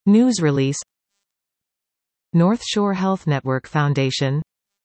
News release. North Shore Health Network Foundation.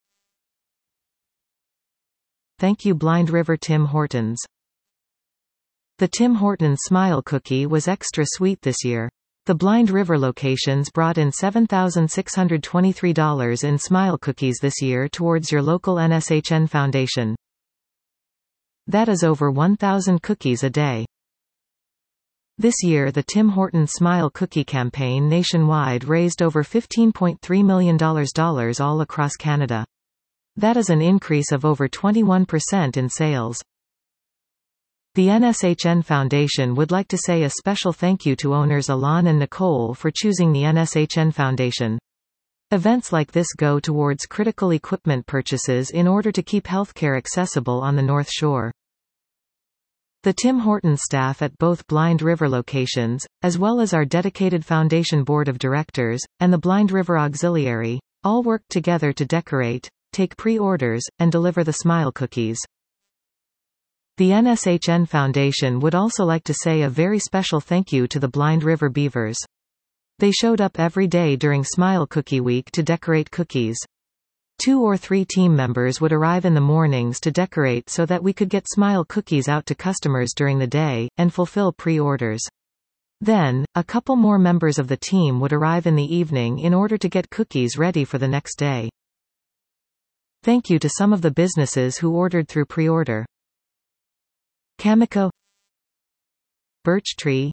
Thank you Blind River Tim Hortons. The Tim Hortons Smile Cookie was extra sweet this year. The Blind River locations brought in $7,623 in Smile Cookies this year towards your local NSHN Foundation. That is over 1,000 cookies a day. This year the Tim Hortons Smile Cookie campaign nationwide raised over $15.3 million all across Canada. That is an increase of over 21% in sales. The NSHN Foundation would like to say a special thank you to owners Alon and Nicole for choosing the NSHN Foundation. Events like this go towards critical equipment purchases in order to keep healthcare accessible on the North Shore. The Tim Hortons staff at both Blind River locations, as well as our dedicated Foundation Board of Directors, and the Blind River Auxiliary, all worked together to decorate, take pre-orders, and deliver the Smile Cookies. The NSHN Foundation would also like to say a very special thank you to the Blind River Beavers. They showed up every day during Smile Cookie Week to decorate cookies. 2 or 3 team members would arrive in the mornings to decorate so that we could get Smile Cookies out to customers during the day, and fulfill pre-orders. Then, a couple more members of the team would arrive in the evening in order to get cookies ready for the next day. Thank you to some of the businesses who ordered through pre-order. Cameco, Birch Tree,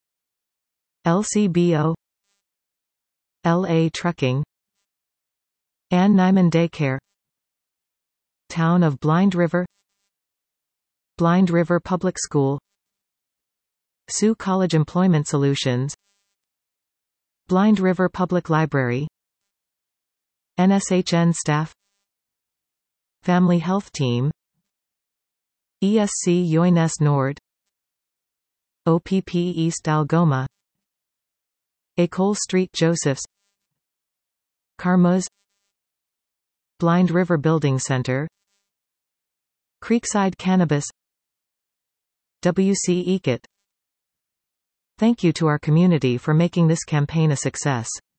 LCBO, LA Trucking, Ann Nyman Daycare, Town of Blind River, Blind River Public School, Sioux College Employment Solutions, Blind River Public Library, NSHN staff, Family Health Team, ESC Joines Nord, OPP East Algoma, École Street Josephs, Carmuz, Blind River Building Center, Creekside Cannabis, WC Ekit. Thank you to our community for making this campaign a success.